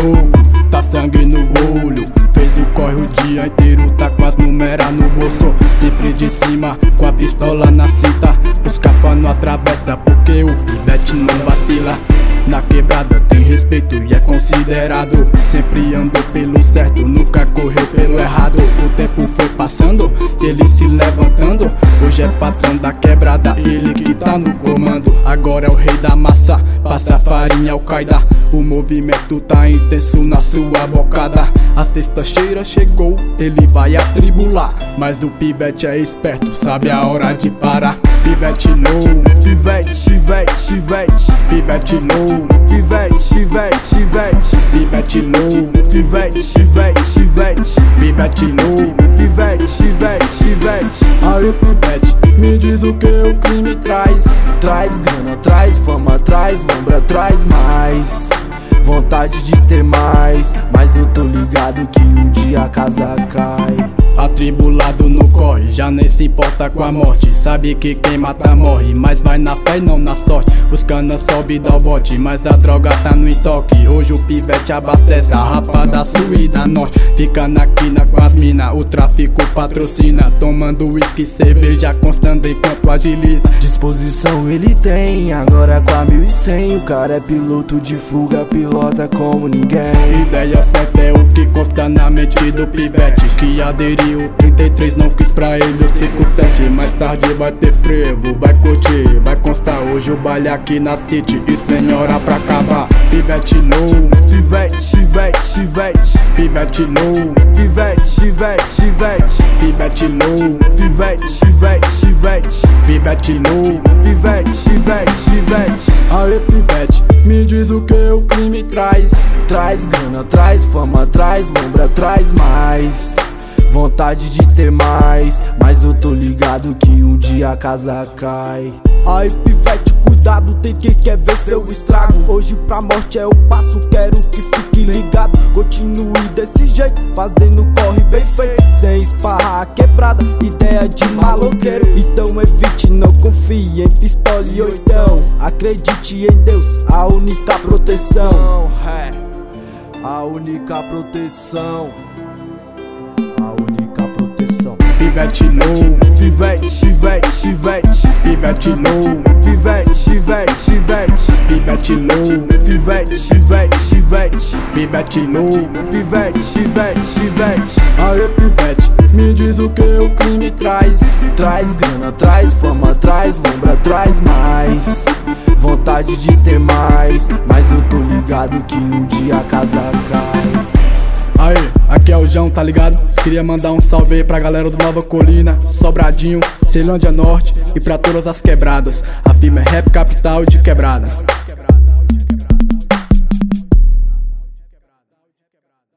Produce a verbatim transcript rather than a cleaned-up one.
louco, tá sangue no olho. Fez o corre o dia inteiro, tá com as numeras no bolso. Sempre de cima, com a pistola na cinta. Os capa não atravessa porque o pivete não vacila. Na quebrada tem respeito e é considerado. Sempre andou pelo certo, nunca correu pelo errado. O tempo foi passando, ele se levantando. Hoje é patrão da quebrada, ele que tá no comando. Agora é o rei da massa, passa farinha ao Qaeda. O movimento tá intenso na sua bocada. A sexta-feira chegou, ele vai atribular. Mas o pivete é esperto, sabe a hora de parar. Pivete low, Pivete, pivete, pivete, pivete low, pivete, pivete, pivete, pivete low, pivete, pivete, pivete, pivete low, pivete, pivete, pivete. aí pivete, me diz o que o crime traz. Traz grana, traz fama, traz lombra, traz mais vontade de ter mais. Mas eu tô ligado que um dia a casa cai. Atribulado no corre, já nem se importa com a morte. Sabe que quem mata morre, mas vai na fé e não na sorte. Os cana sobe e dá o bote, mas a droga tá no estoque. Hoje o pivete abastece a rapada sul e da norte. Fica na quina com as mina, o tráfico patrocina. Tomando uísque, cerveja constando enquanto agiliza. Disposição ele tem, agora com a mil e cem. O cara é piloto de fuga, pilota como ninguém. Ideia certa é o que consta na mente do pivete, que aderiu o trinta e três, não quis pra ele o cinquenta e sete. Mais tarde vai ter frevo, vai curtir, vai constar hoje o baile aqui na city. E sem hora pra acabar, pivete low, Pivete, pivete, pivete, pivete low, pivete, pivete, pivete, pivete low, pivete, pivete, pivete, pivete low, pivete, pivete, pivete. aí pivete, me diz o que o crime traz. Traz grana, traz fama, traz lombra, traz mais vontade de ter mais. Mas eu tô ligado que um dia a casa cai. Aí pivete, cuidado, tem quem quer ver seu estrago. Hoje pra morte é o passo, quero que fique ligado. Continue desse jeito, fazendo corre bem feito, sem esparrar a quebrada, ideia de maloqueiro. Então evite, não confie em pistola e oitão. Acredite em Deus, a única proteção. É, a única proteção. A única proteção. Pivete low, Pivete, pivete, pivete, pivete low, pivete, pivete, pivete, pivete low, pivete, pivete, pivete, pivete low, pivete, pivete, pivete. aí pivete, me diz o que o crime traz. Traz grana, traz fama, traz lombra, traz mais vontade de ter mais. Mas eu tô ligado que um dia a casa cai. Aí, aqui é o João, tá ligado? Queria mandar um salve aí pra galera do Nova Colina, Sobradinho, Ceilândia Norte e pra todas as quebradas. A firma é Rap Capital de Quebrada.